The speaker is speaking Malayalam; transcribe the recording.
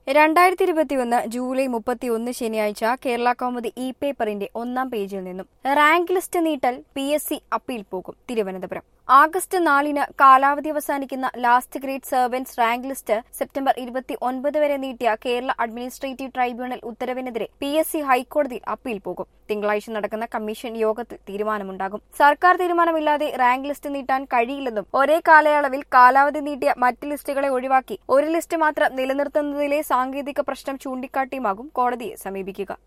2021 ജൂലൈ 31 ശനിയാഴ്ച കേരള കൗമുദി ഇ പേപ്പറിന്റെ ഒന്നാം പേജിൽ നിന്നും റാങ്ക് ലിസ്റ്റ് നീട്ടൽ PSC അപ്പീൽ പോകും. തിരുവനന്തപുരം. ആഗസ്റ്റ് 4-ന് കാലാവധി അവസാനിക്കുന്ന last grade servants rank list September 29 വരെ നീട്ടിയ കേരള അഡ്മിനിസ്ട്രേറ്റീവ് ട്രൈബ്യൂണൽ ഉത്തരവിനെതിരെ PSC ഹൈക്കോടതിയിൽ അപ്പീൽ പോകും. തിങ്കളാഴ്ച നടക്കുന്ന കമ്മീഷൻ യോഗത്തിൽ തീരുമാനമുണ്ടാകും. സർക്കാർ തീരുമാനമില്ലാതെ റാങ്ക് ലിസ്റ്റ് നീട്ടാൻ കഴിയില്ലെന്നും ഒരേ കാലയളവിൽ കാലാവധി നീട്ടിയ മറ്റ് ലിസ്റ്റുകളെ ഒഴിവാക്കി ഒരു ലിസ്റ്റ് മാത്രം നിലനിർത്തുന്നതിലെ സാങ്കേതിക പ്രശ്നം ചൂണ്ടിക്കാട്ടിയുമാകും കോടതിയെ സമീപിക്കുക.